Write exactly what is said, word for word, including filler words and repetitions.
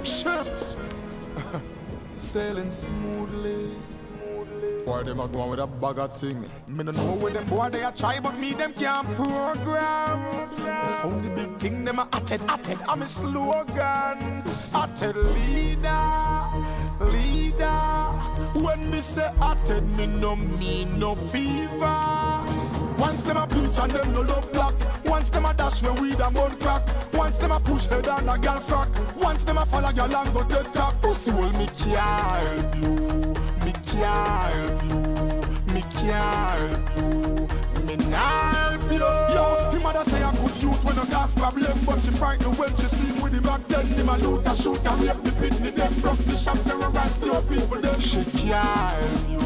ship sailing smoothly. Boy, them a go on with a bag of thing. Me no know where them boy they a try, but me them can't program. It's only big thing them a atted, atted. I'm a slogan. Atted leader, leader. When me say atted, me no mean no fever. Once them a preach and them no love black. Once them a dash me weed and bone crack. Once them a push head and a gal frack. Once them a follow gal and go dead cock. Pussy will me can't help you. Me can't help you. Me can't help you. Me not help you. Yo, the mother say I could youth when I gas problem, but she frightened when she see with the back then. Him a loot a shoot and rape the pitney them. Rough the shop terrorize poor people them. She can't help you.